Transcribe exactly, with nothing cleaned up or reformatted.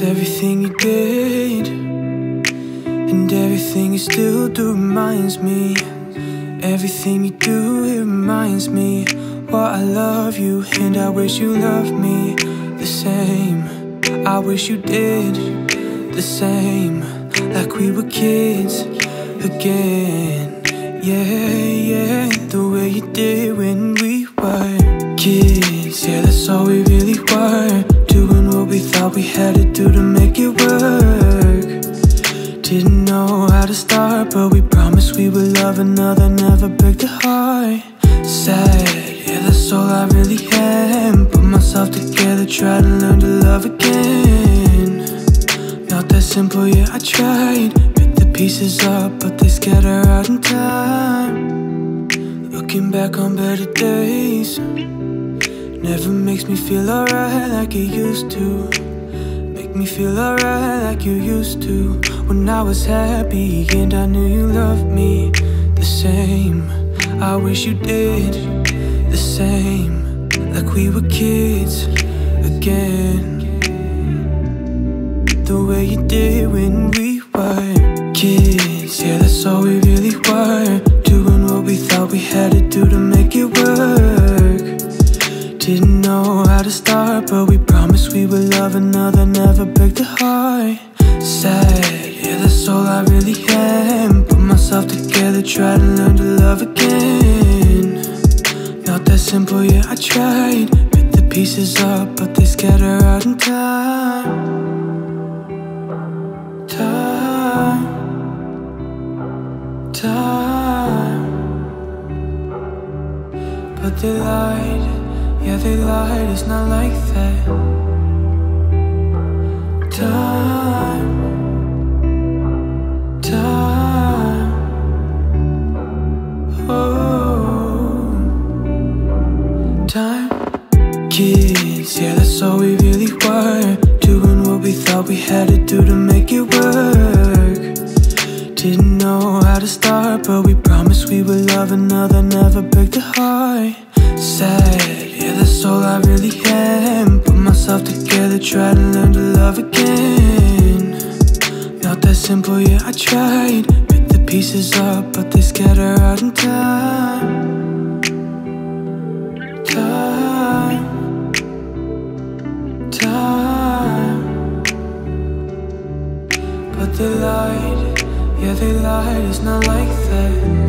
everything you did, and everything you still do reminds me. Everything you do, it reminds me what I love you, and I wish you loved me the same. I wish you did the same, like we were kids again. Yeah, yeah, the way you did when we were kids. Yeah, that's all we really were, doing what we thought we had to do to make it work. Didn't know how to start, but we promised we would love another, never break the heart. Sad, yeah, that's all I really am. Put myself together, try to learn to love again. Not that simple, yeah, I tried. Pick the pieces up, but they scatter out in time. Looking back on better days never makes me feel alright like it used to. Make me feel alright like you used to, when I was happy and I knew you loved me the same. I wish you did the same, like we were kids again. The way you did when we were kids. Yeah, that's all we really were, doing what we thought we had to do to make it work. Didn't know how to start, but we promised we would love another, never break the heart. Sad, yeah, that's all I really am. Put myself together, try to learn to love again. Not that simple, yeah, I tried. Pick the pieces up, but they scatter out in time. Time, time. But they lied, yeah, they lied, it's not like that. Time, time, oh, time. Kids, yeah, that's all we really were, doing what we thought we had to do to make it work. Didn't know how to start, but we promised we would love another, never break the heart. Sad, yeah, that's all I really am. Put myself together, try to learn to love again. Not that simple, yeah, I tried. Pick the pieces up, but they scatter out in time. Time, time. But they lied, yeah, they lied, it's not like that.